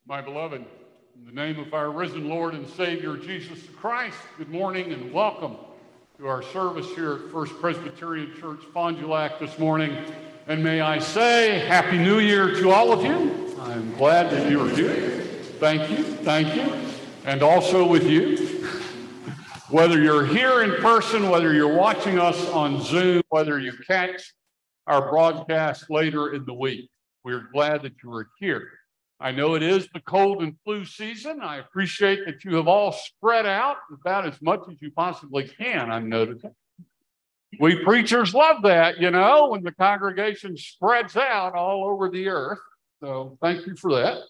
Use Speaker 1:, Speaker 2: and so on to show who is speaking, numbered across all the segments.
Speaker 1: My beloved, in the name of our risen Lord and Savior, Jesus Christ, good morning and welcome to our service here at First Presbyterian Church, Fond du Lac this morning. And may I say, Happy New Year to all of you. I'm glad that you are here. Thank you. And also with you. Whether you're here in person, whether you're watching us on Zoom, whether you catch our broadcast later in the week, we're glad that you are here. I know it is the cold and flu season. I appreciate that you have all spread out about as much as you possibly can, I'm noticing. We preachers love that, you know, when the congregation spreads out all over the earth. So thank you for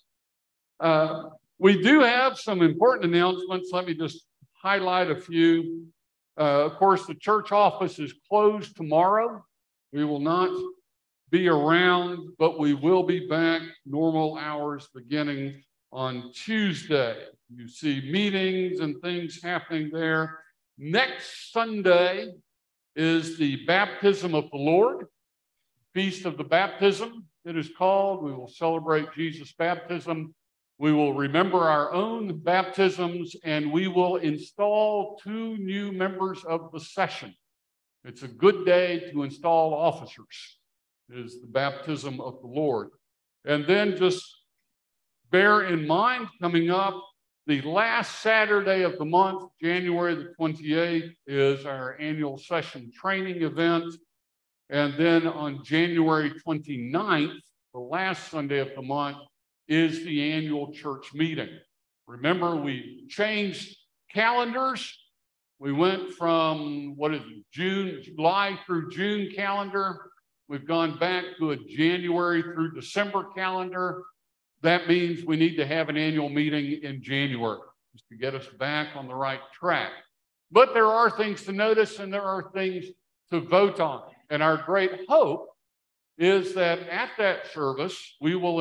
Speaker 1: that. We do have some important announcements. Let me just highlight a few. Of course, the church office is closed tomorrow. We will not be around, but we will be back normal hours beginning on Tuesday. You see meetings and things happening there. Next Sunday is the baptism of the Lord, Feast of the Baptism, it is called. We will celebrate Jesus' baptism. We will remember our own baptisms, and we will install 2 new members of the session. It's a good day to install officers. Is the baptism of the Lord. And then just bear in mind, coming up, the last Saturday of the month, January the 28th, is our annual session training event. And then on January 29th, the last Sunday of the month, is the annual church meeting. Remember, we changed calendars. We went from, July through June calendar. We've gone back to a January through December calendar. That means we need to have an annual meeting in January just to get us back on the right track. But there are things to notice and there are things to vote on. And our great hope is that at that service, we will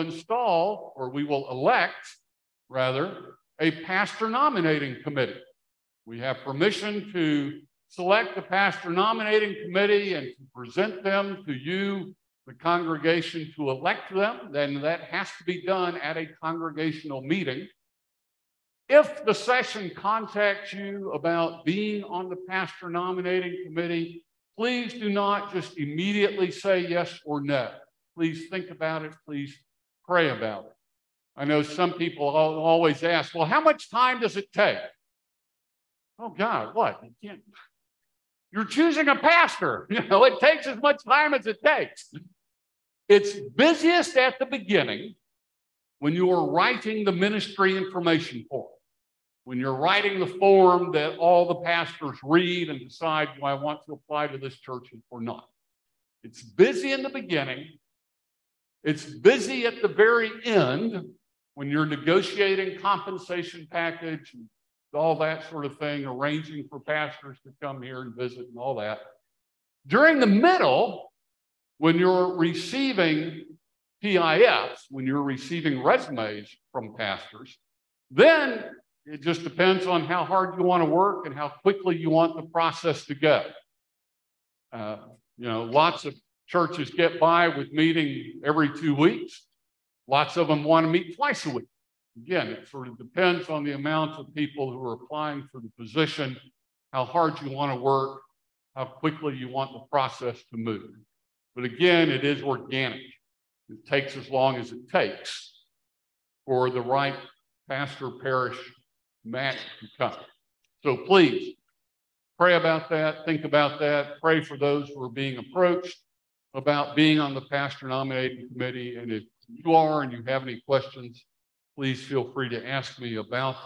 Speaker 1: elect, a pastor nominating committee. We have permission to select the pastor nominating committee and to present them to you, the congregation, to elect them. Then that has to be done at a congregational meeting. If the session contacts you about being on the pastor nominating committee, please do not just immediately say yes or no. Please think about it. Please pray about it. I know some people always ask, well, how much time does it take? Oh, God, what? You can't. You're choosing a pastor. You know, it takes as much time as it takes. It's busiest at the beginning when you are writing the ministry information form. When you're writing the form that all the pastors read and decide, do I want to apply to this church or not? It's busy in the beginning. It's busy at the very end when you're negotiating compensation package and all that sort of thing, arranging for pastors to come here and visit and all that. During the middle, when you're receiving PIFs, when you're receiving resumes from pastors, then it just depends on how hard you want to work and how quickly you want the process to go. Lots of churches get by with meeting every 2 weeks. Lots of them want to meet twice a week. Again, it sort of depends on the amount of people who are applying for the position, how hard you want to work, how quickly you want the process to move. But again, it is organic. It takes as long as it takes for the right pastor parish match to come. So please pray about that, think about that, pray for those who are being approached about being on the pastor nominating committee. And if you are and you have any questions, please feel free to ask me about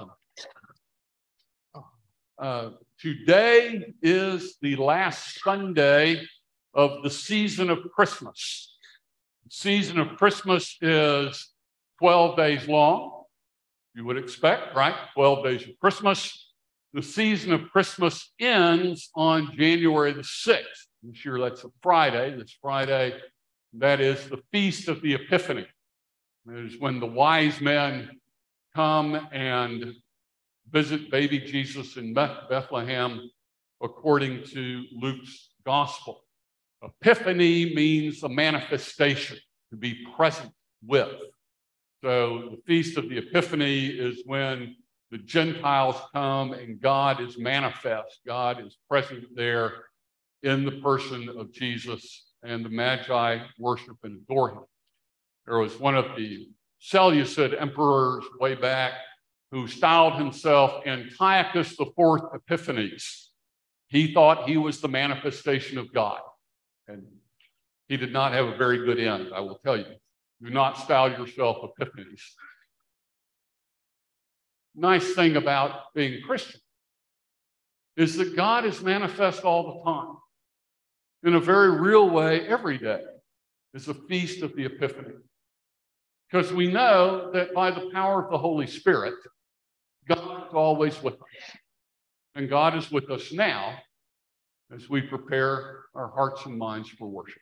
Speaker 1: them. Today is the last Sunday of the season of Christmas. The season of Christmas is 12 days long. You would expect, right? 12 days of Christmas. The season of Christmas ends on January the 6th. This year, that's a Friday. This Friday, that is the Feast of the Epiphany. It is when the wise men come and visit baby Jesus in Bethlehem according to Luke's gospel. Epiphany means a manifestation, to be present with. So the Feast of the Epiphany is when the Gentiles come and God is manifest. God is present there in the person of Jesus, and the Magi worship and adore him. There was one of the Seleucid emperors way back who styled himself Antiochus IV Epiphanes. He thought he was the manifestation of God, and he did not have a very good end, I will tell you. Do not style yourself Epiphanes. Nice thing about being Christian is that God is manifest all the time. In a very real way, every day is a feast of the Epiphany. Because we know that by the power of the Holy Spirit, God is always with us. And God is with us now as we prepare our hearts and minds for worship.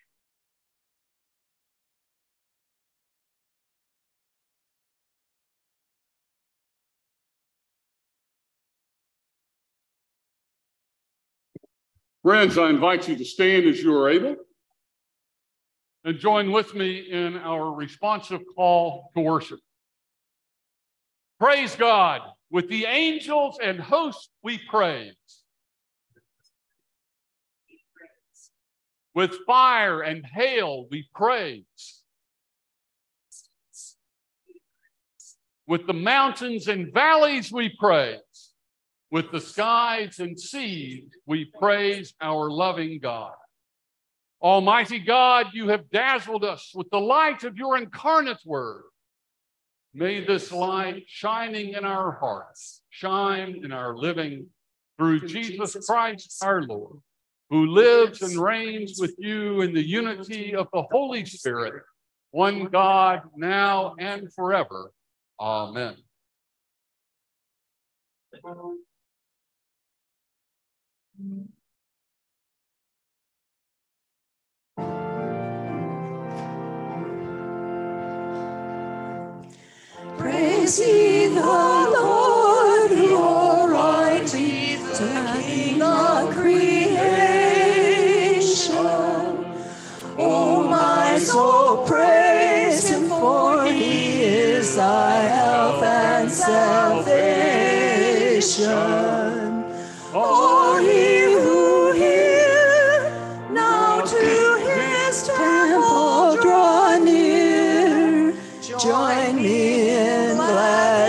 Speaker 1: Friends, I invite you to stand as you are able and join with me in our responsive call to worship. Praise God. With the angels and hosts we praise. With fire and hail we praise. With the mountains and valleys we praise. With the skies and seas we praise our loving God. Almighty God, you have dazzled us with the light of your incarnate word. May this light shining in our hearts shine in our living through Jesus Christ our Lord, who lives and reigns with you in the unity of the Holy Spirit, one God, now and forever. Amen.
Speaker 2: Praise ye the Lord, your mighty, the King of creation. O my soul, praise him, for he is thy help and salvation. O ye who hear, now to his temple draw near. Join me in glad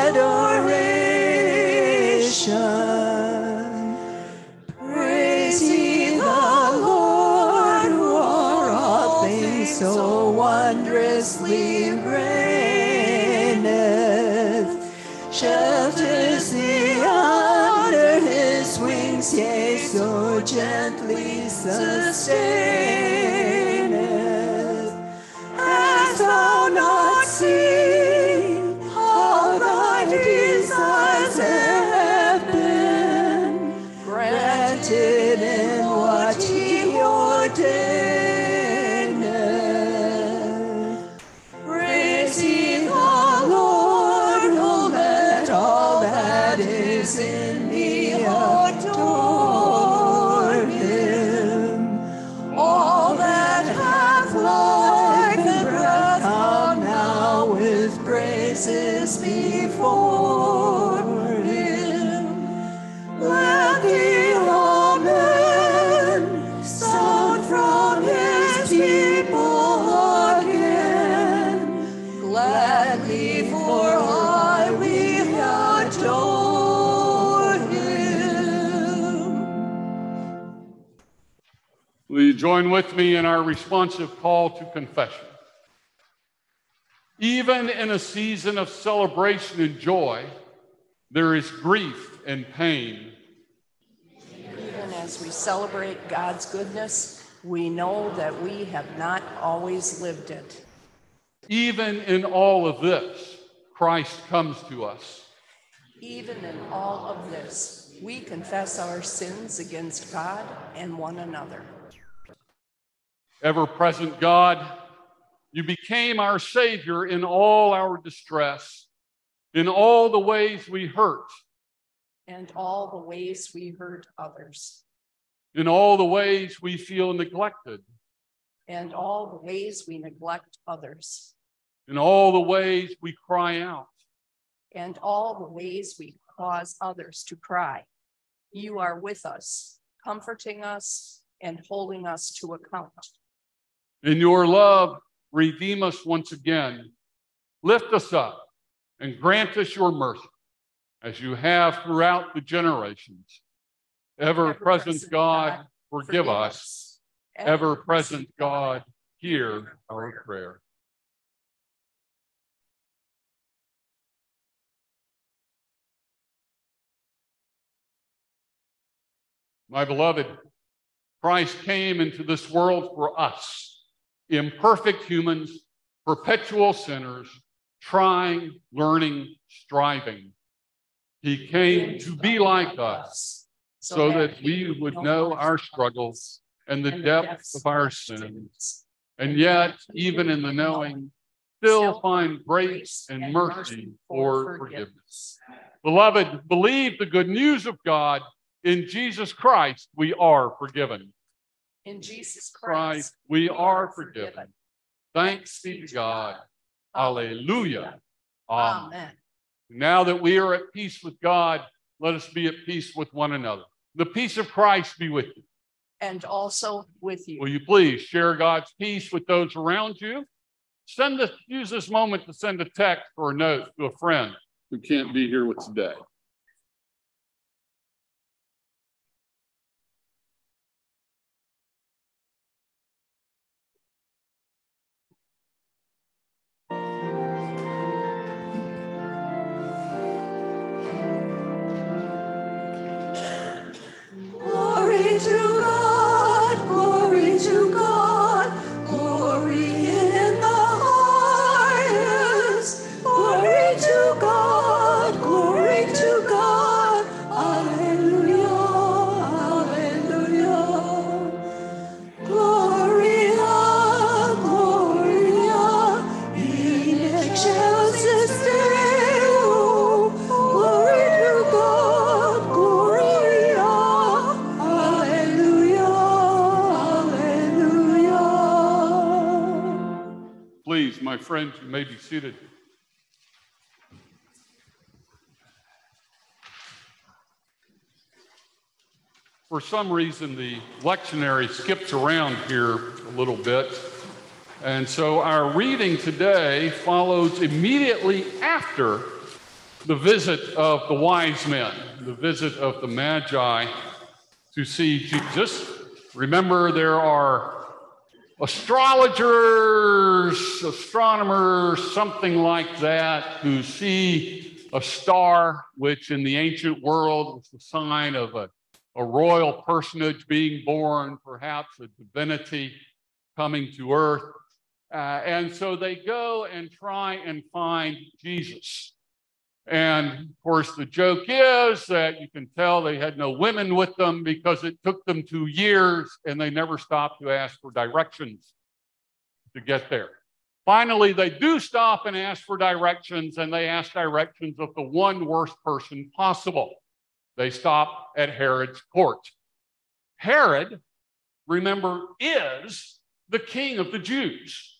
Speaker 2: adoration. Praise ye the Lord, who o'er all things so wondrously reigneth. Shelters thee under his wings, yea, so gently sustaineth. Hast thou not seen all thy desires have been granted in what he ordaineth? Praise ye the Lord, oh let all that is in me adore him. All that hath life and breath, come now with praises before him. Let the amen sound from his people again. Gladly, for I will adore him.
Speaker 1: Will you join with me in our responsive call to confession? Even in a season of celebration and joy, there is grief and pain.
Speaker 3: Even as we celebrate God's goodness, we know that we have not always lived it.
Speaker 1: Even in all of this, Christ comes to us.
Speaker 3: Even in all of this, we confess our sins against God and one another.
Speaker 1: Ever-present God, you became our Savior in all our distress, in all the ways we hurt,
Speaker 3: And all the ways we hurt others.
Speaker 1: in all the ways we feel neglected,
Speaker 3: And all the ways we neglect others.
Speaker 1: in all the ways we cry out.
Speaker 3: And all the ways we cause others to cry. You are with us, comforting us and holding us to account.
Speaker 1: In your love, redeem us once again. Lift us up and grant us your mercy, as you have throughout the generations. Ever-present God, forgive us. Ever-present God, hear our prayer. My beloved, Christ came into this world for us, imperfect humans, perpetual sinners, trying, learning, striving. He came to be like us so that we would know our struggles and the depths of our sins, and yet, even in the knowing, still find grace and mercy for forgiveness. Beloved, believe the good news of God. In Jesus Christ, we are forgiven.
Speaker 3: In Jesus Christ,
Speaker 1: we are forgiven. Thanks be to God. Alleluia. Amen. Now that we are at peace with God, let us be at peace with one another. The peace of Christ be with you.
Speaker 3: And also with you.
Speaker 1: Will you please share God's peace with those around you? Use this moment to send a text or a note to a friend who can't be here with today.
Speaker 2: Glory to God, glory to God, glory in the highest. Glory to God, glory to God. Alleluia, alleluia. Gloria, gloria, in excelsis Deo. Glory to God, gloria. Alleluia, alleluia.
Speaker 1: Please, my friends, you may be seated. For some reason, the lectionary skips around here a little bit. And so our reading today follows immediately after the visit of the wise men, the visit of the Magi to see Jesus. Remember, there are astrologers, astronomers, something like that, who see a star, which in the ancient world was the sign of a royal personage being born, perhaps a divinity coming to earth. And so they go and try and find Jesus. And of course, the joke is that you can tell they had no women with them because it took them 2 years and they never stopped to ask for directions to get there. Finally, they do stop and ask for directions, and they ask directions of the one worst person possible. They stop at Herod's court. Herod, remember, is the king of the Jews.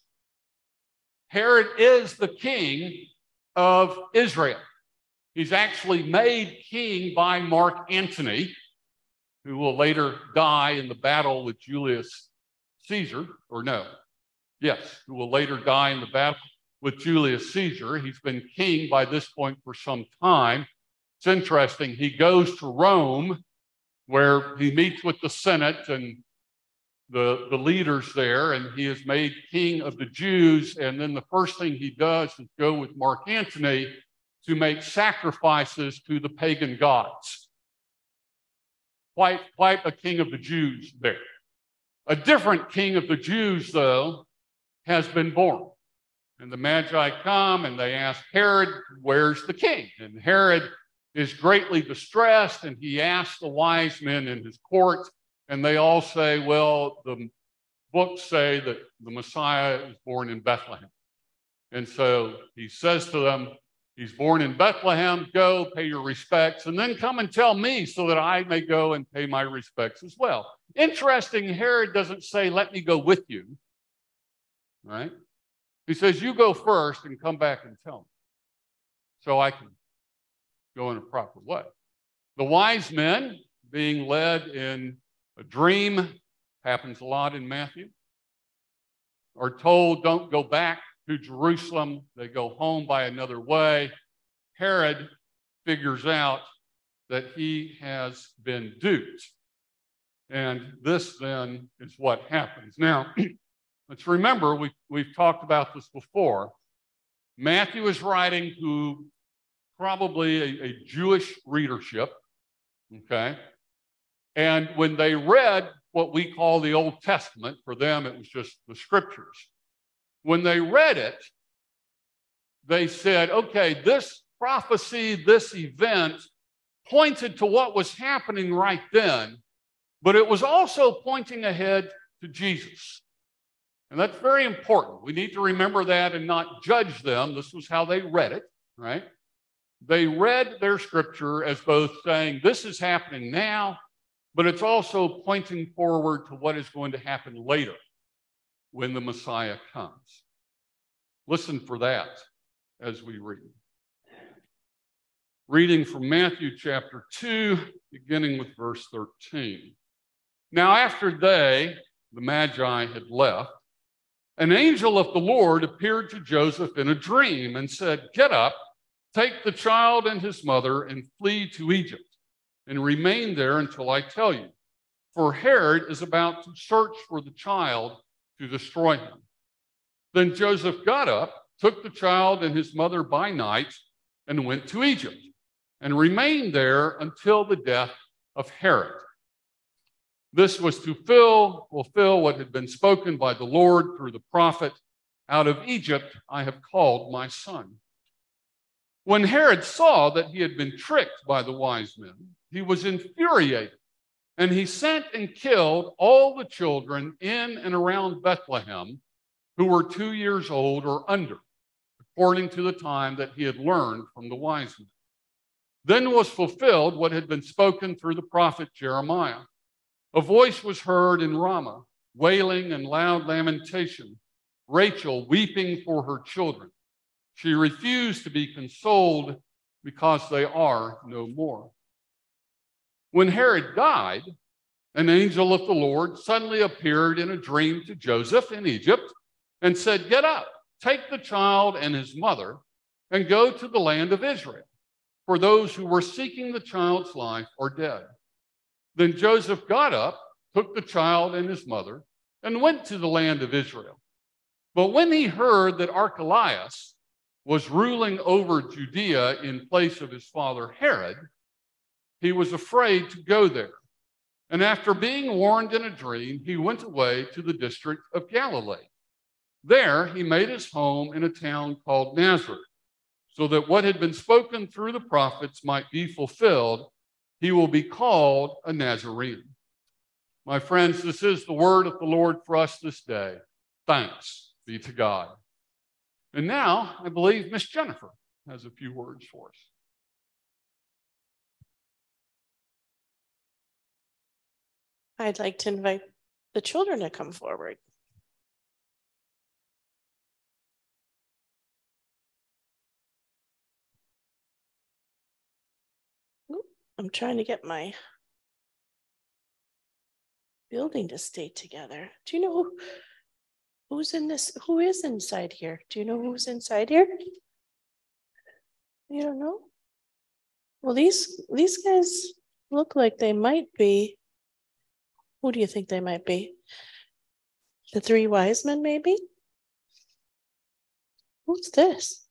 Speaker 1: Herod is the king of Israel. He's actually made king by Mark Antony, who will later die in the battle with Julius Caesar, or no, yes, who will later die in the battle with Julius Caesar. He's been king by this point for some time. It's interesting. He goes to Rome, where he meets with the Senate and the leaders there, and he is made king of the Jews. And then the first thing he does is go with Mark Antony to make sacrifices to the pagan gods. Quite a king of the Jews there. A different king of the Jews, though, has been born. And the Magi come and they ask Herod, where's the king? And Herod is greatly distressed, and he asks the wise men in his court, and they all say, well, the books say that the Messiah is born in Bethlehem. And so he says to them, he's born in Bethlehem, go pay your respects, and then come and tell me so that I may go and pay my respects as well. Interesting, Herod doesn't say, let me go with you, right? He says, you go first and come back and tell me so I can go in a proper way. The wise men being led in a dream, happens a lot in Matthew, are told don't go back to Jerusalem. They go home by another way. Herod figures out that he has been duped. And this then is what happens. Now, let's remember, we've talked about this before. Matthew is writing to probably a Jewish readership, okay? And when they read what we call the Old Testament, for them it was just the scriptures. When they read it, they said, okay, this prophecy, this event pointed to what was happening right then, but it was also pointing ahead to Jesus. And that's very important. We need to remember that and not judge them. This was how they read it, right? They read their scripture as both saying, this is happening now, but it's also pointing forward to what is going to happen later when the Messiah comes. Listen for that as we read. Reading from Matthew chapter 2, beginning with verse 13. Now after they, the Magi, had left, an angel of the Lord appeared to Joseph in a dream and said, get up, take the child and his mother and flee to Egypt and remain there until I tell you. For Herod is about to search for the child to destroy him. Then Joseph got up, took the child and his mother by night, and went to Egypt and remained there until the death of Herod. This was to fulfill what had been spoken by the Lord through the prophet, out of Egypt I have called my son. When Herod saw that he had been tricked by the wise men, he was infuriated, and he sent and killed all the children in and around Bethlehem who were 2 years old or under, according to the time that he had learned from the wise men. Then was fulfilled what had been spoken through the prophet Jeremiah. A voice was heard in Ramah, wailing and loud lamentation, Rachel weeping for her children. She refused to be consoled because they are no more. When Herod died, an angel of the Lord suddenly appeared in a dream to Joseph in Egypt and said, get up, take the child and his mother and go to the land of Israel, for those who were seeking the child's life are dead. Then Joseph got up, took the child and his mother, and went to the land of Israel. But when he heard that Archelaus was ruling over Judea in place of his father Herod, he was afraid to go there. And after being warned in a dream, he went away to the district of Galilee. There he made his home in a town called Nazareth, so that what had been spoken through the prophets might be fulfilled. He will be called a Nazarene. My friends, this is the word of the Lord for us this day. Thanks be to God. And now, I believe Miss Jennifer has a few words for us.
Speaker 4: I'd like to invite the children to come forward. I'm trying to get my building to stay together. Do you know who's in this? Who is inside here? Do you know who's inside here? You don't know? Well, these guys look like they might be. Who do you think they might be? The three wise men, maybe? Who's this?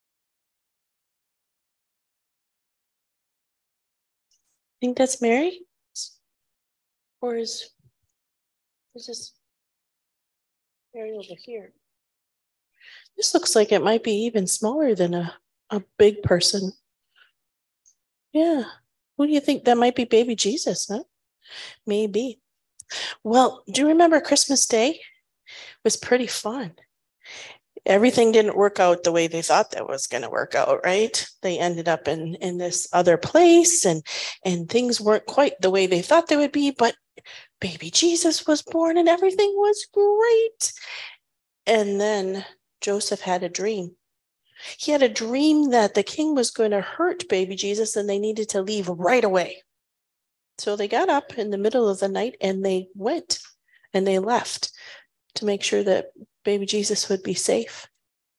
Speaker 4: Think that's Mary? Or is this Mary over here? This looks like it might be even smaller than a big person. Yeah. Who do you think that might be baby Jesus, huh? Maybe. Well, do you remember Christmas Day? It was pretty fun. Everything didn't work out the way they thought that was going to work out, right? They ended up in this other place and things weren't quite the way they thought they would be, but baby Jesus was born and everything was great. And then Joseph had a dream. He had a dream that the king was going to hurt baby Jesus and they needed to leave right away. So they got up in the middle of the night and they went and they left to make sure that baby Jesus would be safe.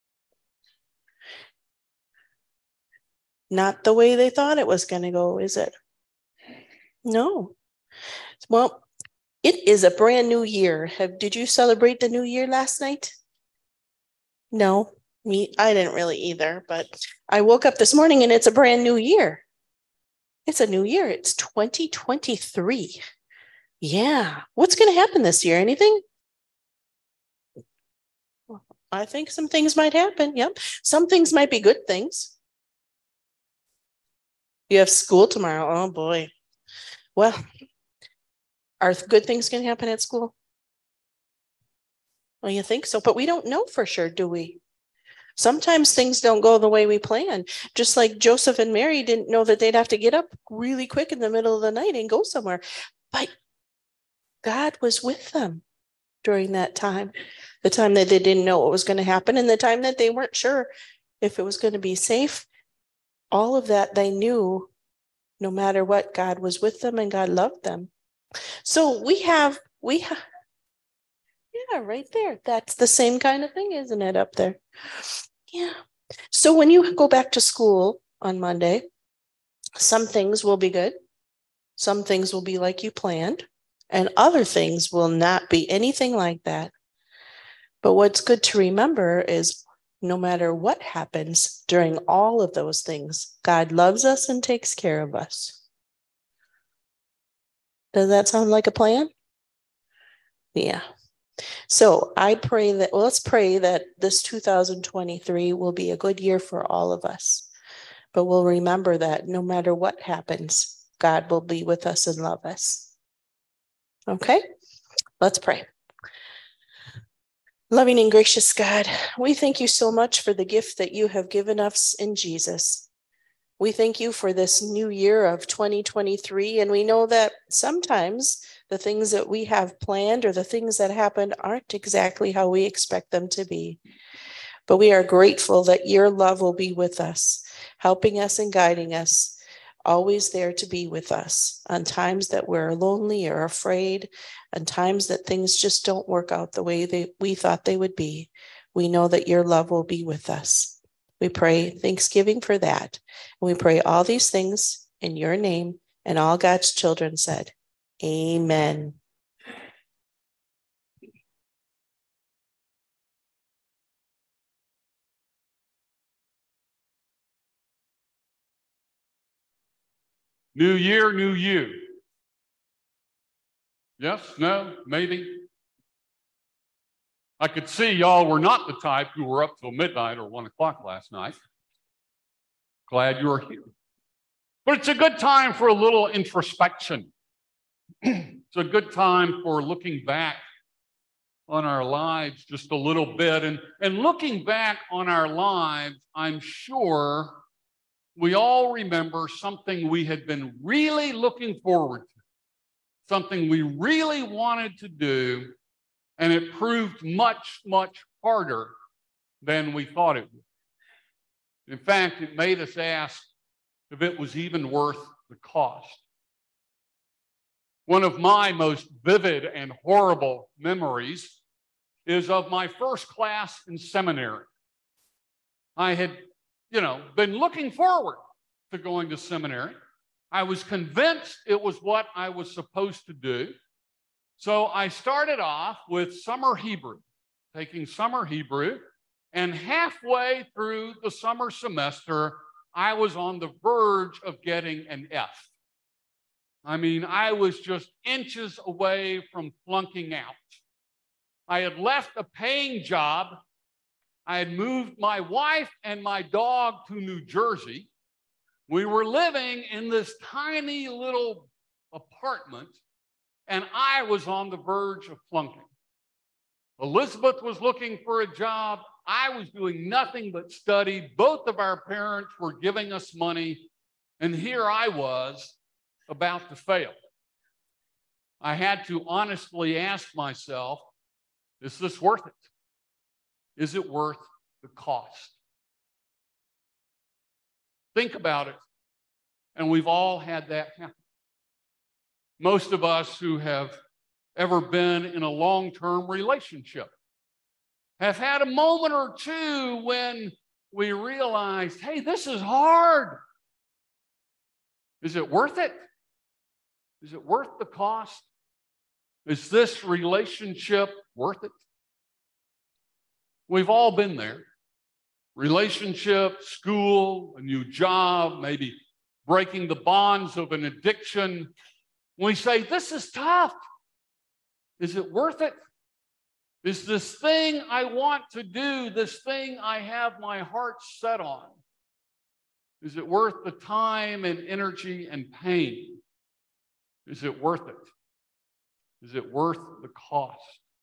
Speaker 4: Not the way they thought it was going to go, is it? No. Well, it is a brand new year. Did you celebrate the new year last night? No, I didn't really either, but I woke up this morning and it's a brand new year. It's a new year. It's 2023. Yeah. What's going to happen this year? Anything? I think some things might happen. Yep. Some things might be good things. You have school tomorrow. Oh boy. Well, are good things going to happen at school? Well, you think so, but we don't know for sure, do we? Sometimes things don't go the way we plan. Just like Joseph and Mary didn't know that they'd have to get up really quick in the middle of the night and go somewhere. But God was with them during that time, the time that they didn't know what was going to happen and the time that they weren't sure if it was going to be safe. All of that they knew, no matter what, God was with them and God loved them. So we have, yeah, right there. That's the same kind of thing, isn't it, up there? Yeah. So when you go back to school on Monday, some things will be good. Some things will be like you planned, and other things will not be anything like that. But what's good to remember is no matter what happens during all of those things, God loves us and takes care of us. Does that sound like a plan? Yeah. So I pray that, well, let's pray that this 2023 will be a good year for all of us. But we'll remember that no matter what happens, God will be with us and love us. Okay, let's pray. Loving and gracious God, we thank you so much for the gift that you have given us in Jesus. We thank you for this new year of 2023, and we know that sometimes the things that we have planned or the things that happen aren't exactly how we expect them to be. But we are grateful that your love will be with us, helping us and guiding us, always there to be with us on times that we're lonely or afraid, and times that things just don't work out the way we thought they would be. We know that your love will be with us. We pray thanksgiving for that. And we pray all these things in your name, and all God's children said, amen.
Speaker 1: New year, new you. Yes, no, maybe. I could see y'all were not the type who were up till midnight or 1 o'clock last night. Glad you are here. But it's a good time for a little introspection. It's a good time for looking back on our lives just a little bit. And looking back on our lives, I'm sure we all remember something we had been really looking forward to, something we really wanted to do, and it proved much, much harder than we thought it would. In fact, it made us ask if it was even worth the cost. One of my most vivid and horrible memories is of my first class in seminary. I had, been looking forward to going to seminary. I was convinced it was what I was supposed to do. So I started off with summer Hebrew, taking summer Hebrew, and halfway through the summer semester, I was on the verge of getting an F. I mean, I was just inches away from flunking out. I had left a paying job. I had moved my wife and my dog to New Jersey. We were living in this tiny little apartment, and I was on the verge of flunking. Elizabeth was looking for a job. I was doing nothing but study. Both of our parents were giving us money, and here I was about to fail. I had to honestly ask myself, is this worth it? Is it worth the cost? Think about it. And we've all had that happen. Most of us who have ever been in a long-term relationship have had a moment or two when we realized, hey, this is hard. Is it worth it? Is it worth the cost? Is this relationship worth it? We've all been there. Relationship, school, a new job, maybe breaking the bonds of an addiction. We say, this is tough. Is it worth it? Is this thing I want to do, this thing I have my heart set on, is it worth the time and energy and pain? Is it worth it? Is it worth the cost?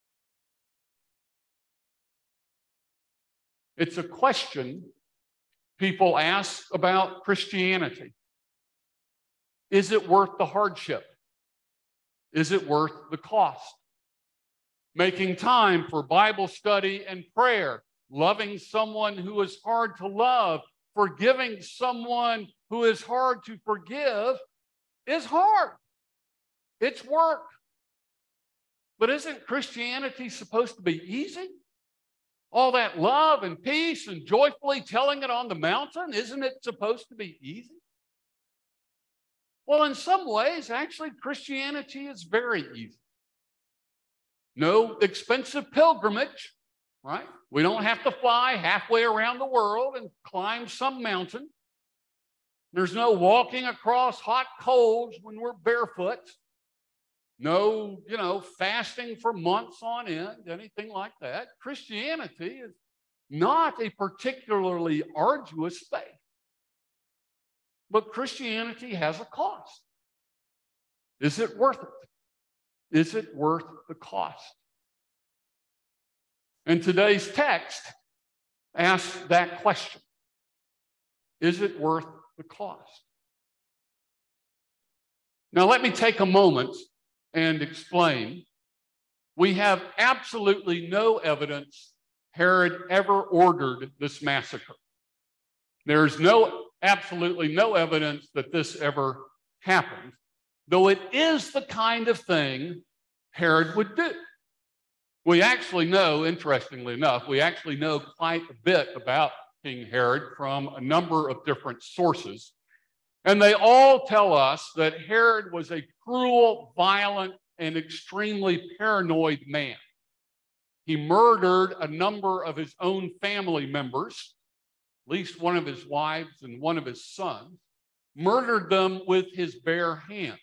Speaker 1: It's a question people ask about Christianity. Is it worth the hardship? Is it worth the cost? Making time for Bible study and prayer, loving someone who is hard to love, forgiving someone who is hard to forgive is hard. It's work. But isn't Christianity supposed to be easy? All that love and peace and joyfully telling it on the mountain, isn't it supposed to be easy? Well, in some ways, actually, Christianity is very easy. No expensive pilgrimage, right? We don't have to fly halfway around the world and climb some mountain. There's no walking across hot coals when we're barefoot. No, fasting for months on end, anything like that. Christianity is not a particularly arduous faith. But Christianity has a cost. Is it worth it? Is it worth the cost? And today's text asks that question. Is it worth the cost? Now, let me take a moment and explain. We have absolutely no evidence Herod ever ordered this massacre. There's absolutely no evidence that this ever happened, though it is the kind of thing Herod would do. We actually know, interestingly enough, we actually know quite a bit about King Herod from a number of different sources. And they all tell us that Herod was a cruel, violent, and extremely paranoid man. He murdered a number of his own family members, at least one of his wives and one of his sons, murdered them with his bare hands.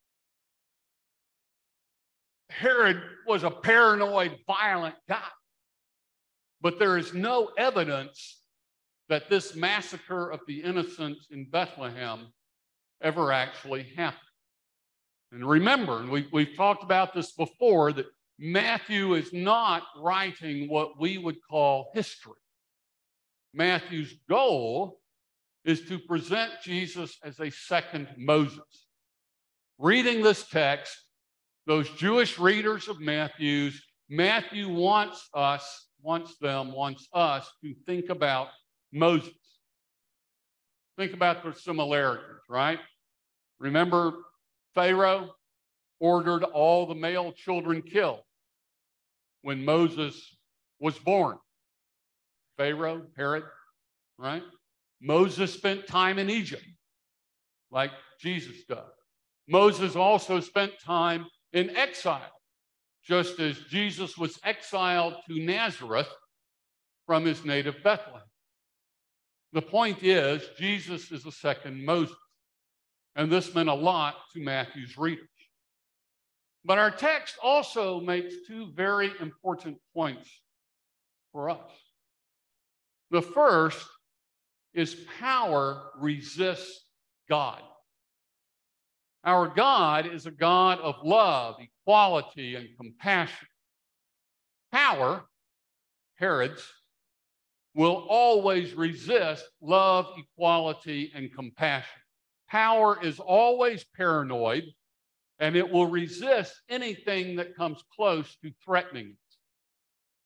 Speaker 1: Herod was a paranoid, violent guy. But there is no evidence that this massacre of the innocents in Bethlehem ever actually happened. And remember, and we've talked about this before, that Matthew is not writing what we would call history. Matthew's goal is to present Jesus as a second Moses. Reading this text, those Jewish readers of Matthew wants us to think about Moses. Think about the similarities, right? Remember, Pharaoh ordered all the male children killed when Moses was born. Pharaoh, Herod, right? Moses spent time in Egypt, like Jesus does. Moses also spent time in exile, just as Jesus was exiled to Nazareth from his native Bethlehem. The point is, Jesus is the second Moses, and this meant a lot to Matthew's readers. But our text also makes two very important points for us. The first is power resists God. Our God is a God of love, equality, and compassion. Power, Herod's, will always resist love, equality, and compassion. Power is always paranoid, and it will resist anything that comes close to threatening it.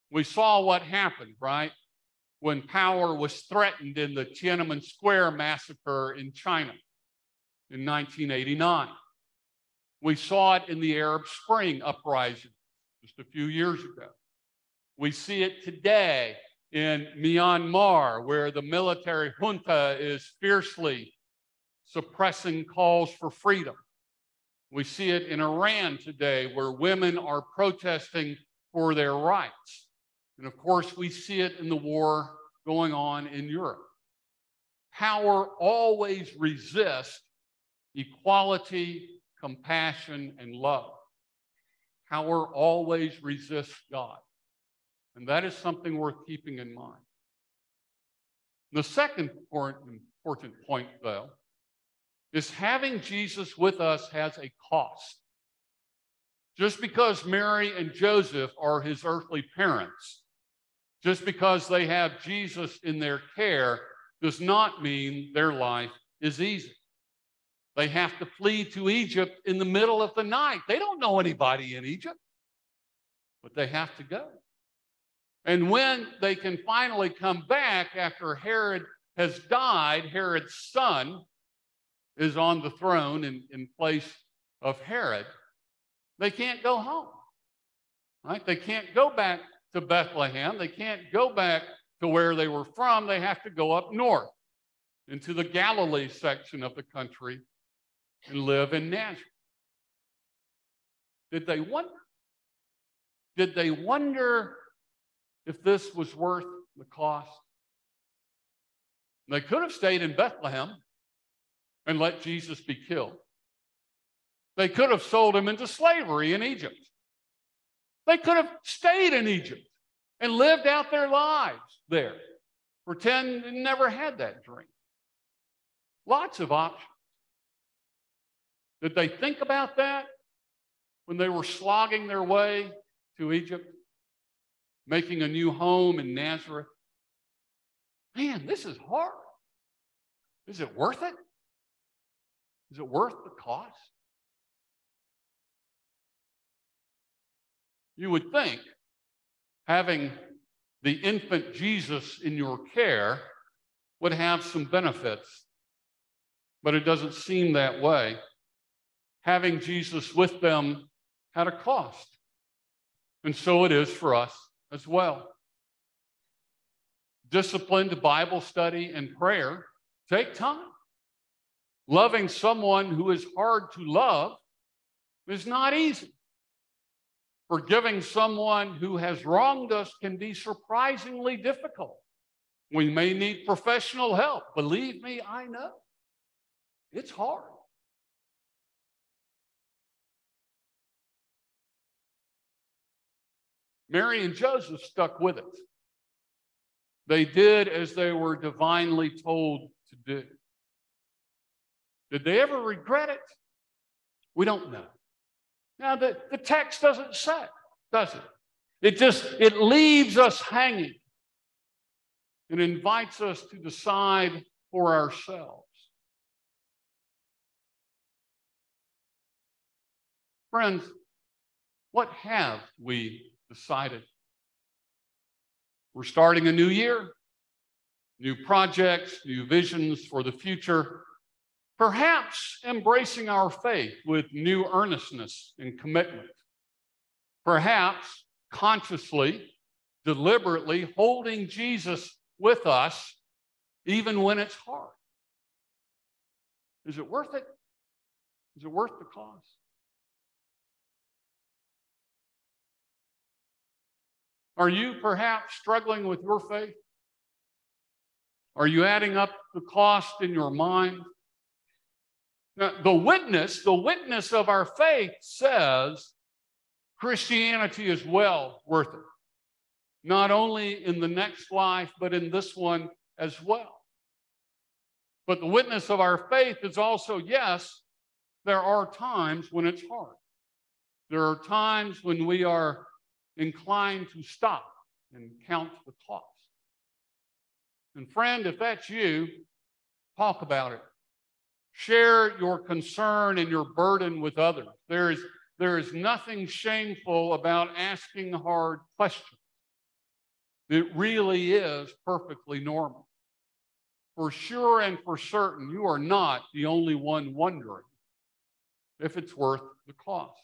Speaker 1: We saw what happened, right? When power was threatened in the Tiananmen Square massacre in China in 1989. We saw it in the Arab Spring uprising just a few years ago. We see it today in Myanmar, where the military junta is fiercely suppressing calls for freedom. We see it in Iran today, where women are protesting for their rights. And of course, we see it in the war going on in Europe. Power always resists equality, compassion, and love. Power always resists God. And that is something worth keeping in mind. The second important point, though, is having Jesus with us has a cost. Just because Mary and Joseph are his earthly parents, just because they have Jesus in their care, does not mean their life is easy. They have to flee to Egypt in the middle of the night. They don't know anybody in Egypt, but they have to go. And when they can finally come back after Herod has died, Herod's son is on the throne in place of Herod, they can't go home. Right? They can't go back to Bethlehem. They can't go back to where they were from. They have to go up north into the Galilee section of the country and live in Nazareth. Did they wonder? Did they wonder if this was worth the cost? They could have stayed in Bethlehem and let Jesus be killed. They could have sold him into slavery in Egypt. They could have stayed in Egypt and lived out their lives there. Pretend they never had that dream. Lots of options. Did they think about that when they were slogging their way to Egypt, making a new home in Nazareth? Man, this is hard. Is it worth it? Is it worth the cost? You would think having the infant Jesus in your care would have some benefits, but it doesn't seem that way. Having Jesus with them had a cost, and so it is for us as well. Disciplined Bible study and prayer take time. Loving someone who is hard to love is not easy. Forgiving someone who has wronged us can be surprisingly difficult. We may need professional help. Believe me, I know. It's hard. Mary and Joseph stuck with it. They did as they were divinely told to do. Did they ever regret it? We don't know. Now, the text doesn't say, does it? It leaves us hanging. It invites us to decide for ourselves. Friends, what have we decided? We're starting a new year, new projects, new visions for the future, perhaps embracing our faith with new earnestness and commitment, perhaps consciously, deliberately holding Jesus with us even when it's hard. Is it worth it? Is it worth the cost? Are you perhaps struggling with your faith? Are you adding up the cost in your mind? Now, the witness of our faith says Christianity is well worth it. Not only in the next life, but in this one as well. But the witness of our faith is also, yes, there are times when it's hard. There are times when we are inclined to stop and count the cost. And friend, if that's you, talk about it. Share your concern and your burden with others. There is nothing shameful about asking hard questions. It really is perfectly normal. For sure and for certain, you are not the only one wondering if it's worth the cost.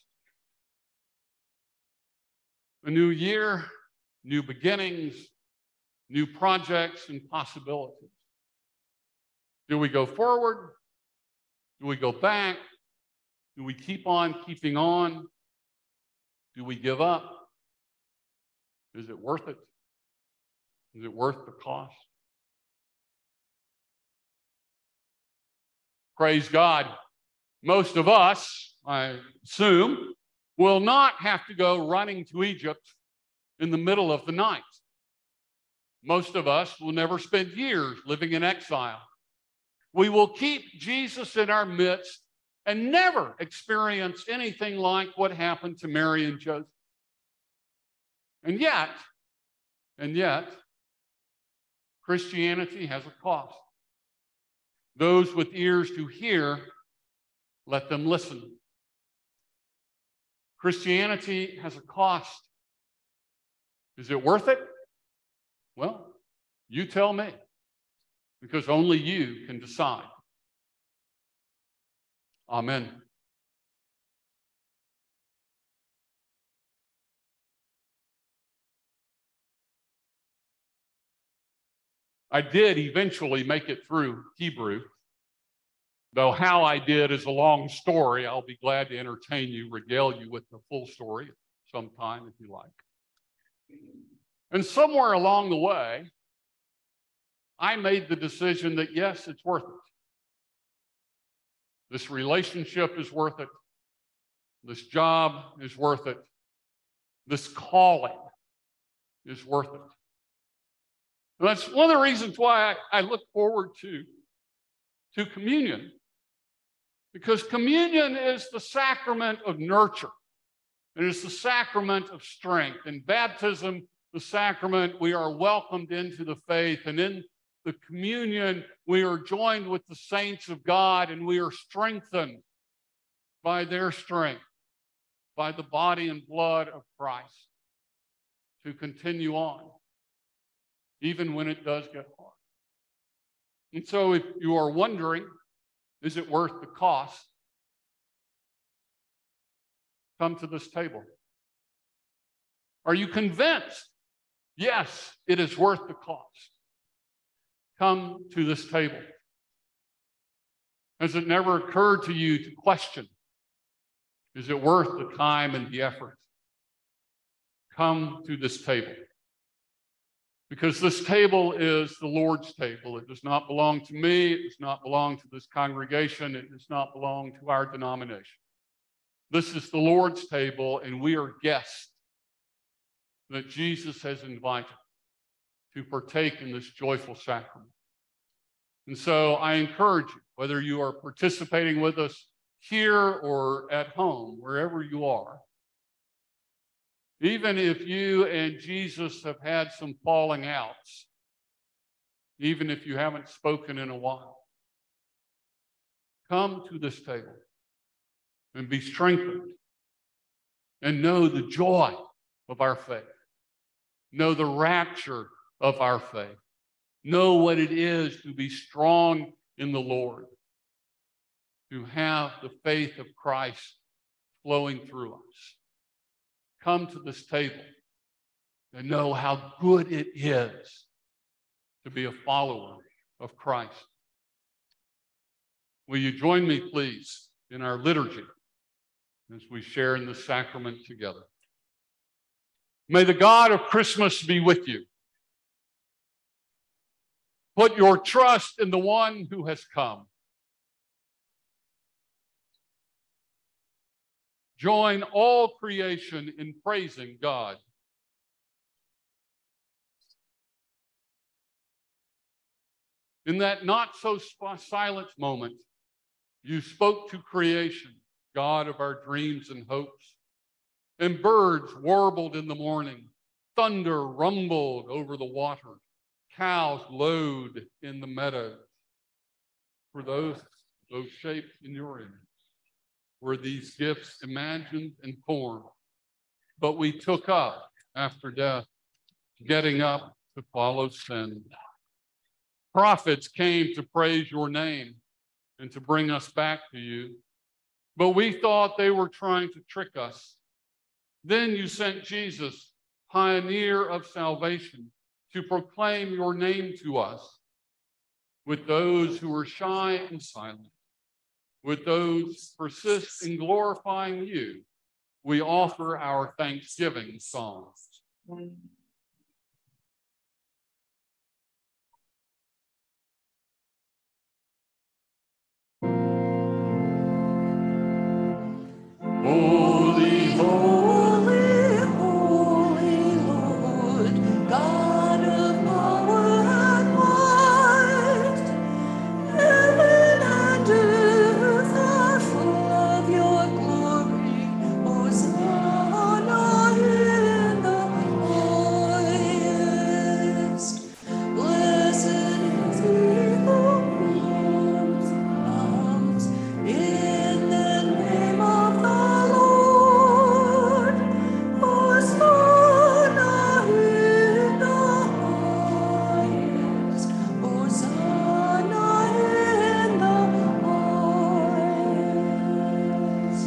Speaker 1: A new year, new beginnings, new projects and possibilities. Do we go forward? Do we go back? Do we keep on keeping on? Do we give up? Is it worth it? Is it worth the cost? Praise God. Most of us, I assume, will not have to go running to Egypt in the middle of the night. Most of us will never spend years living in exile. We will keep Jesus in our midst and never experience anything like what happened to Mary and Joseph. And yet, Christianity has a cost. Those with ears to hear, let them listen. Christianity has a cost. Is it worth it? Well, you tell me, because only you can decide. Amen. I did eventually make it through Hebrew, though how I did is a long story. I'll be glad to entertain you, regale you with the full story sometime if you like. And somewhere along the way, I made the decision that yes, it's worth it. This relationship is worth it. This job is worth it. This calling is worth it. And that's one of the reasons why I look forward to communion. Because communion is the sacrament of nurture. It is the sacrament of strength. In baptism, the sacrament, we are welcomed into the faith. And in the communion, we are joined with the saints of God and we are strengthened by their strength, by the body and blood of Christ to continue on, even when it does get hard. And so if you are wondering, is it worth the cost? Come to this table. Are you convinced? Yes, it is worth the cost. Come to this table. Has it never occurred to you to question, is it worth the time and the effort? Come to this table. Because this table is the Lord's table. It does not belong to me. It does not belong to this congregation. It does not belong to our denomination. This is the Lord's table, and we are guests that Jesus has invited to partake in this joyful sacrament. And so I encourage you, whether you are participating with us here or at home, wherever you are, even if you and Jesus have had some falling outs, even if you haven't spoken in a while, come to this table and be strengthened and know the joy of our faith. Know the rapture of our faith. Know what it is to be strong in the Lord, to have the faith of Christ flowing through us. Come to this table and know how good it is to be a follower of Christ. Will you join me, please, in our liturgy as we share in the sacrament together? May the God of Christmas be with you. Put your trust in the one who has come. Join all creation in praising God. In that not so silent moment, you spoke to creation, God of our dreams and hopes. And birds warbled in the morning, thunder rumbled over the water, cows lowed in the meadows. For those shaped in your image were these gifts imagined and formed. But we took up after death, getting up to follow sin. Prophets came to praise your name and to bring us back to you, but we thought they were trying to trick us. Then you sent Jesus, pioneer of salvation, to proclaim your name to us. With those who are shy and silent, with those who persist in glorifying you, we offer our thanksgiving songs.
Speaker 2: Holy, holy, holy Lord, God of power and might, heaven and earth are full of your glory. Hosanna in the highest. Blessed is he who comes in the name of the Lord. Hosanna in the highest. Hosanna in the highest.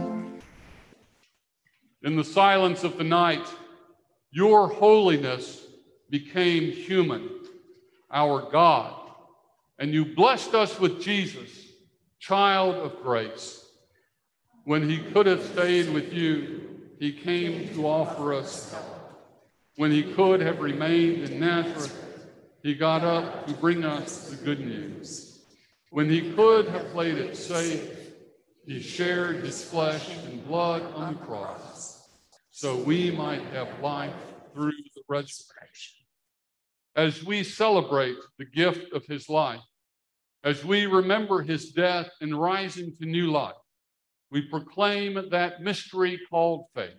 Speaker 1: In the silence of the night, your holiness became human, our God, and you blessed us with Jesus, child of grace. When he could have stayed with you, he came to offer us help. When he could have remained in Nazareth, he got up to bring us the good news. When he could have played it safe, he shared his flesh and blood on the cross, so we might have life through the resurrection. As we celebrate the gift of his life, as we remember his death and rising to new life, we proclaim that mystery called faith.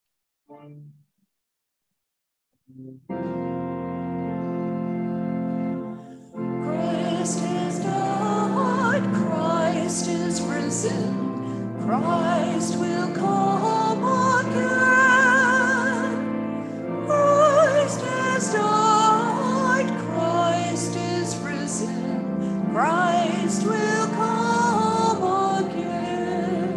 Speaker 2: Christ is died, Christ is risen, Christ will come again. Christ is died, Christ is risen, Christ will come again.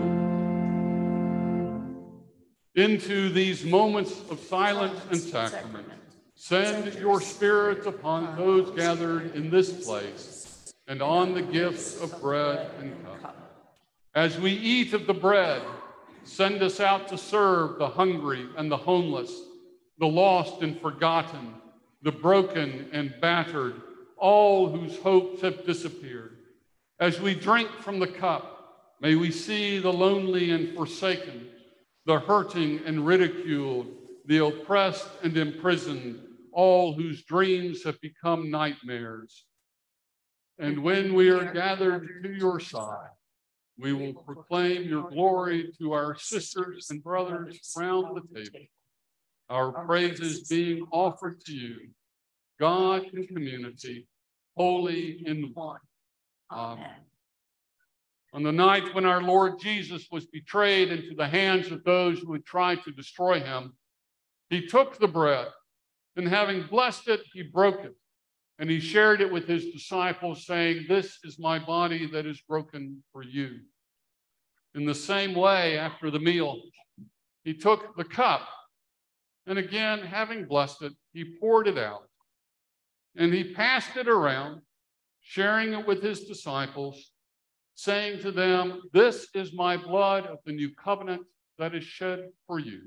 Speaker 1: Into these moments of silence and sacrament, send your Spirit upon those gathered in this place and on the gifts of bread and cup. As we eat of the bread, send us out to serve the hungry and the homeless, the lost and forgotten, the broken and battered, all whose hopes have disappeared. As we drink from the cup, may we see the lonely and forsaken, the hurting and ridiculed, the oppressed and imprisoned, all whose dreams have become nightmares. And when we are gathered to your side, we will proclaim your glory to our sisters and brothers around the table, our praises being offered to you, God in community, holy in one. Amen. On the night when our Lord Jesus was betrayed into the hands of those who had tried to destroy him, he took the bread, and having blessed it, he broke it, and he shared it with his disciples, saying, "This is my body that is broken for you." In the same way, after the meal, he took the cup, and again, having blessed it, he poured it out, and he passed it around, sharing it with his disciples, saying to them, "This is my blood of the new covenant that is shed for you."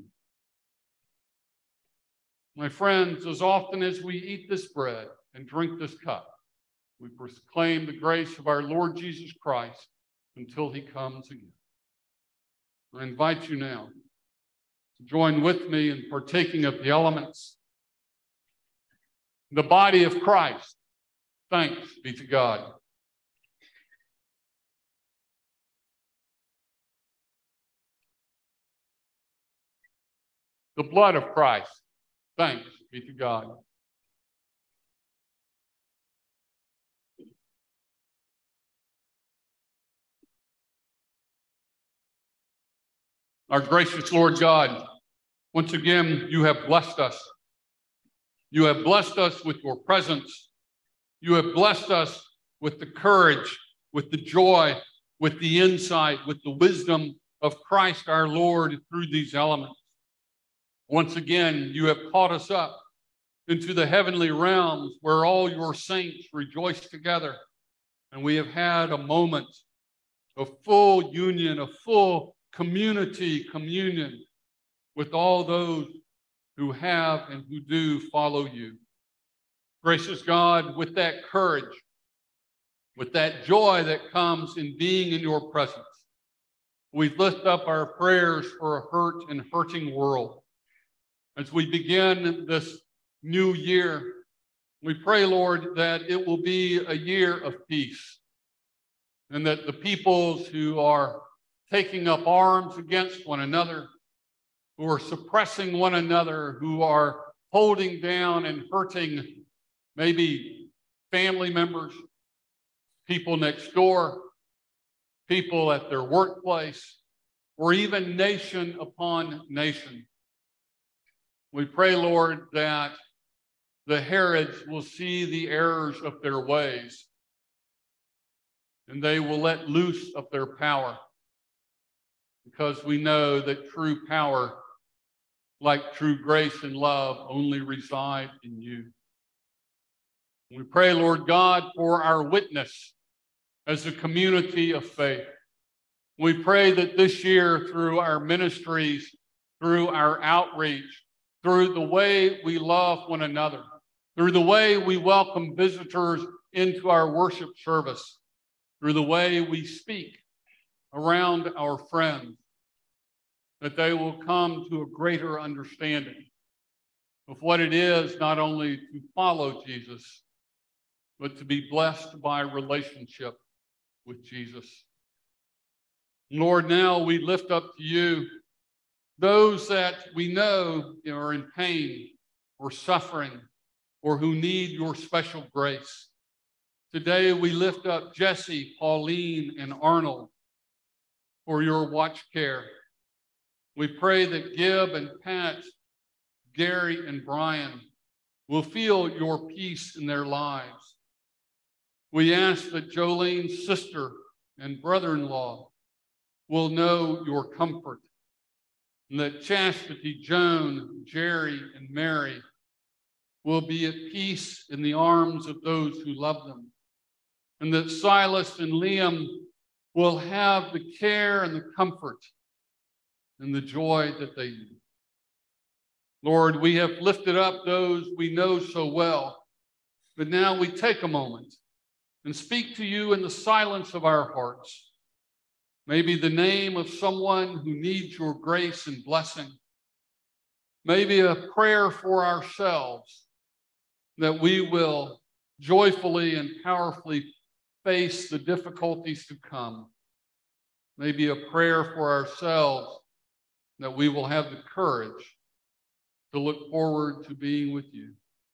Speaker 1: My friends, as often as we eat this bread and drink this cup, we proclaim the grace of our Lord Jesus Christ until he comes again. I invite you now to join with me in partaking of the elements. The body of Christ. Thanks be to God. The blood of Christ. Thanks be to God. Our gracious Lord God, once again, you have blessed us You have blessed us with your presence. You have blessed us with the courage, with the joy, with the insight, with the wisdom of Christ our Lord through these elements. Once again, you have caught us up into the heavenly realms where all your saints rejoice together. And we have had a moment of full union, of full community communion with all those who have and who do follow you. Gracious God, with that courage, with that joy that comes in being in your presence, we lift up our prayers for a hurt and hurting world. As we begin this new year, we pray, Lord, that it will be a year of peace, and that the peoples who are taking up arms against one another, who are suppressing one another, who are holding down and hurting maybe family members, people next door, people at their workplace, or even nation upon nation. We pray, Lord, that the Herods will see the errors of their ways, and they will let loose of their power, because we know that true power, like true grace and love, only reside in you. We pray, Lord God, for our witness as a community of faith. We pray that this year, through our ministries, through our outreach, through the way we love one another, through the way we welcome visitors into our worship service, through the way we speak around our friends, that they will come to a greater understanding of what it is not only to follow Jesus, but to be blessed by relationship with Jesus. Lord, now we lift up to you those that we know are in pain or suffering or who need your special grace. Today we lift up Jesse, Pauline, and Arnold for your watch care. We pray that Gib and Pat, Gary and Brian will feel your peace in their lives. We ask that Jolene's sister and brother-in-law will know your comfort, and that Chastity, Joan, Jerry, and Mary will be at peace in the arms of those who love them, and that Silas and Liam will have the care and the comfort and the joy that they need. Lord, we have lifted up those we know so well, but now we take a moment and speak to you in the silence of our hearts. Maybe the name of someone who needs your grace and blessing. Maybe a prayer for ourselves, that we will joyfully and powerfully face the difficulties to come. Maybe a prayer for ourselves, that we will have the courage to look forward to being with you.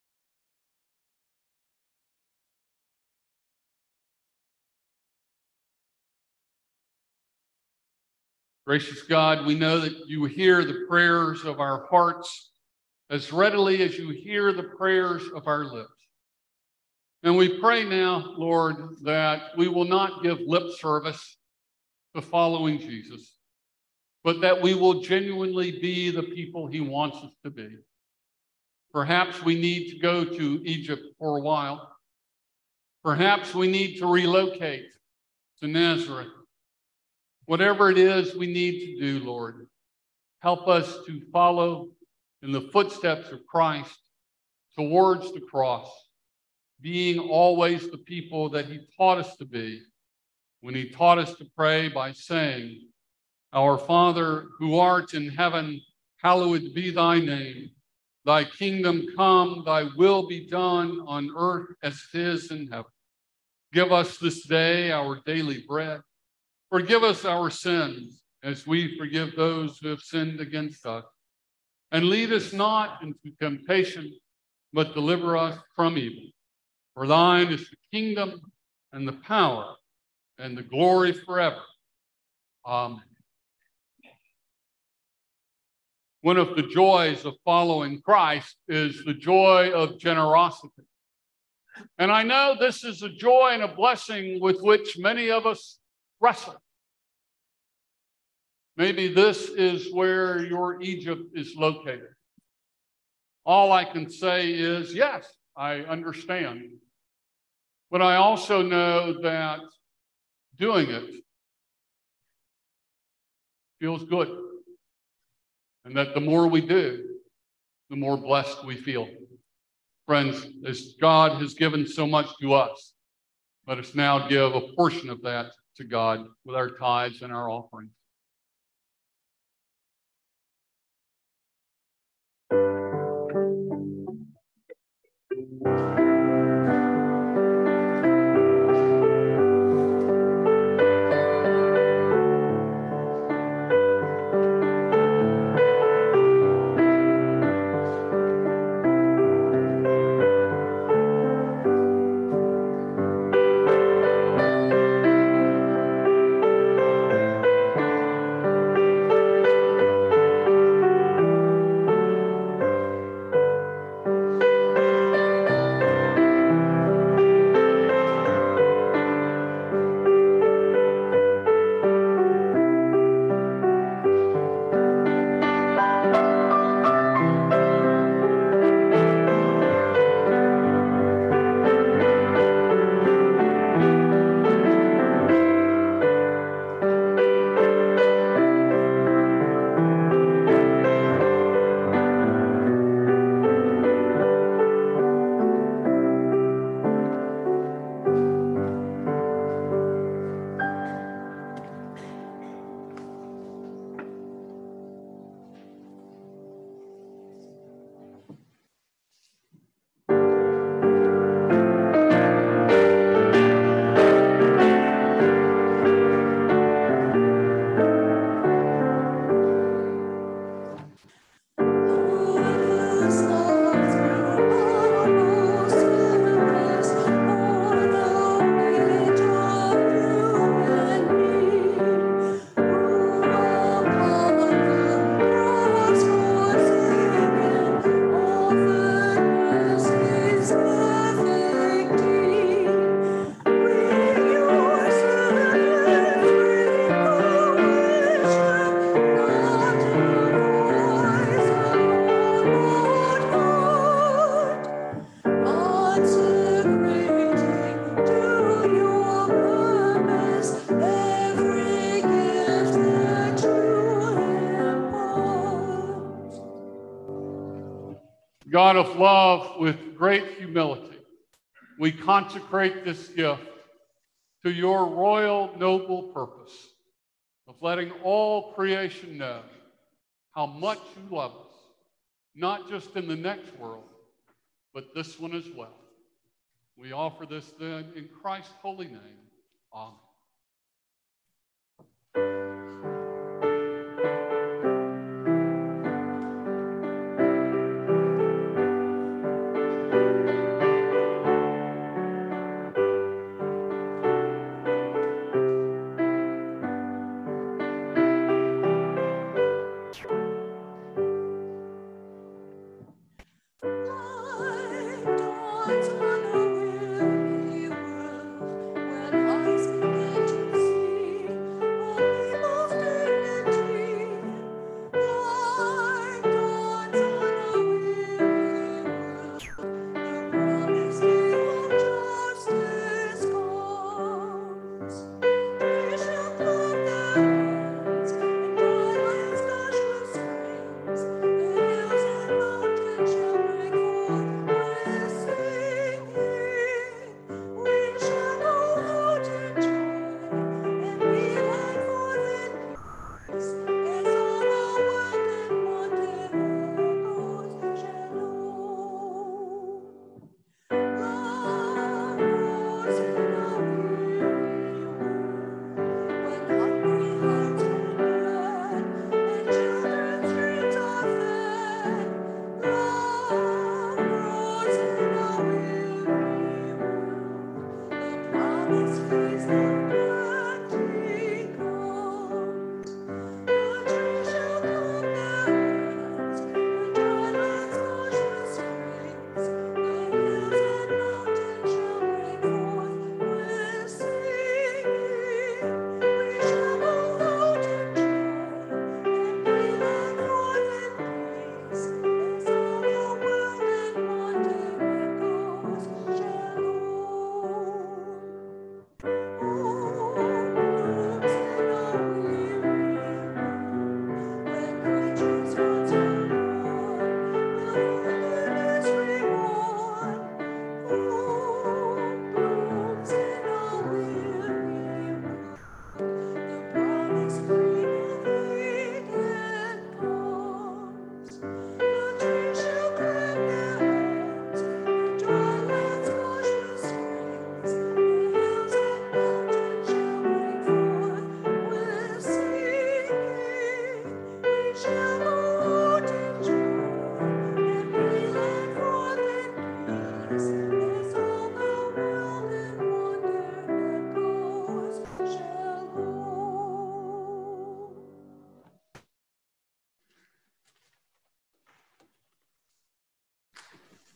Speaker 1: Gracious God, we know that you hear the prayers of our hearts as readily as you hear the prayers of our lips. And we pray now, Lord, that we will not give lip service to following Jesus, but that we will genuinely be the people he wants us to be. Perhaps we need to go to Egypt for a while. Perhaps we need to relocate to Nazareth. Whatever it is we need to do, Lord, help us to follow in the footsteps of Christ towards the cross, being always the people that he taught us to be when he taught us to pray by saying, "Our Father who art in heaven, hallowed be thy name. Thy kingdom come, thy will be done on earth as it is in heaven. Give us this day our daily bread. Forgive us our sins as we forgive those who have sinned against us. And lead us not into temptation, but deliver us from evil. For thine is the kingdom and the power and the glory forever. Amen." One of the joys of following Christ is the joy of generosity. And I know this is a joy and a blessing with which many of us wrestle. Maybe this is where your Egypt is located. All I can say is, yes, I understand. But I also know that doing it feels good. And that the more we do, the more blessed we feel. Friends, as God has given so much to us, let us now give a portion of that to God with our tithes and our offerings. God of love, with great humility, we consecrate this gift to your royal, noble purpose of letting all creation know how much you love us, not just in the next world, but this one as well. We offer this then in Christ's holy name. Amen.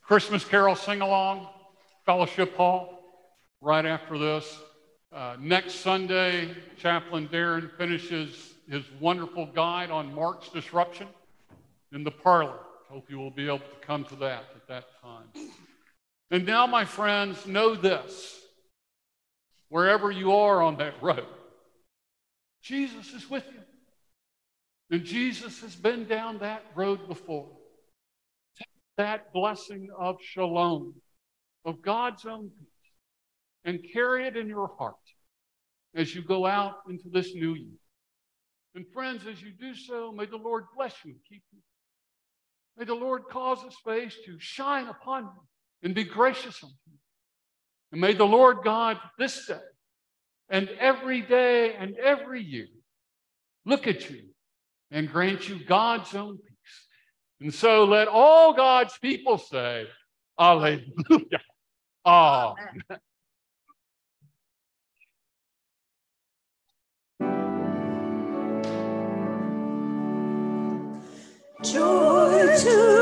Speaker 1: Christmas Carol sing-along, Fellowship Hall, right after this. Next Sunday, Chaplain Darren finishes his wonderful guide on Mark's disruption in the parlor. Hope you will be able to come to that at that time. And now, my friends, know this. Wherever you are on that road, Jesus is with you. And Jesus has been down that road before. Take that blessing of shalom, of God's own peace, and carry it in your heart as you go out into this new year. And friends, as you do so, may the Lord bless you and keep you. May the Lord cause his face to shine upon you and be gracious unto you. And may the Lord God this day and every day and every year look at you and grant you God's own peace. And so let all God's people say, Alleluia. Amen.
Speaker 2: Joy to